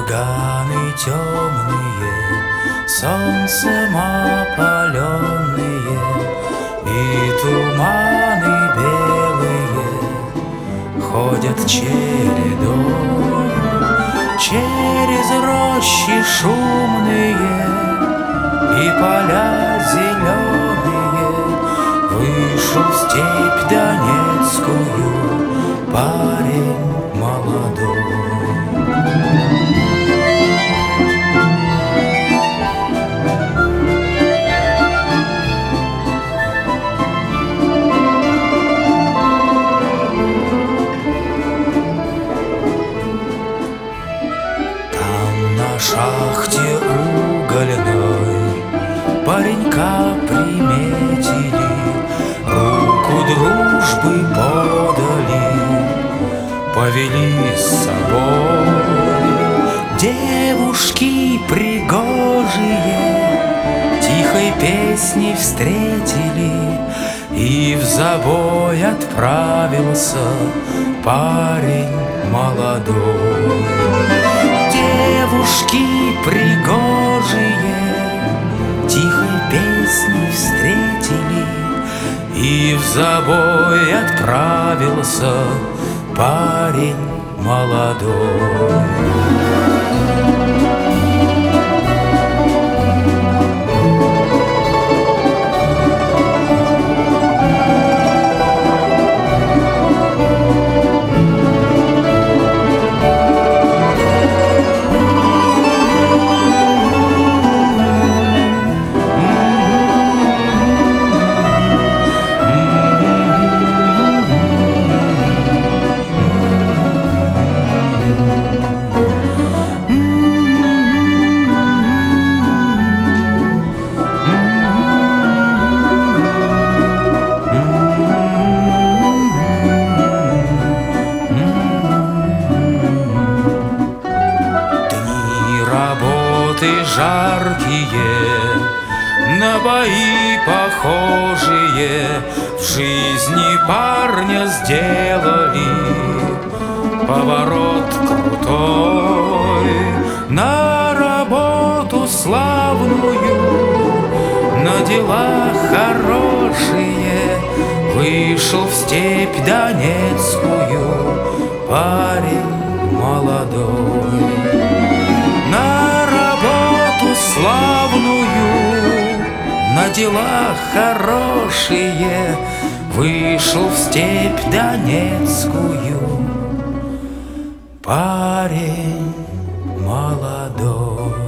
Курганы темные, солнцем опаленные, и туманы белые ходят чередой. Через рощи шумные и поля зеленые вышел в степь донецкую парень молодой. На шахте угольной паренька приметили, руку дружбы подали, повели с собой. Девушки пригожие тихой песней встретили, и в забой отправился парень молодой. Девушки пригожие тихой песней встретили, и в забой отправился парень молодой. Жаркие, на бои похожие, в жизни парня сделали поворот крутой. На работу славную, на дела хорошие вышел в степь донецкую парень молодой. Славную, на дела хорошие вышел в степь донецкую парень молодой.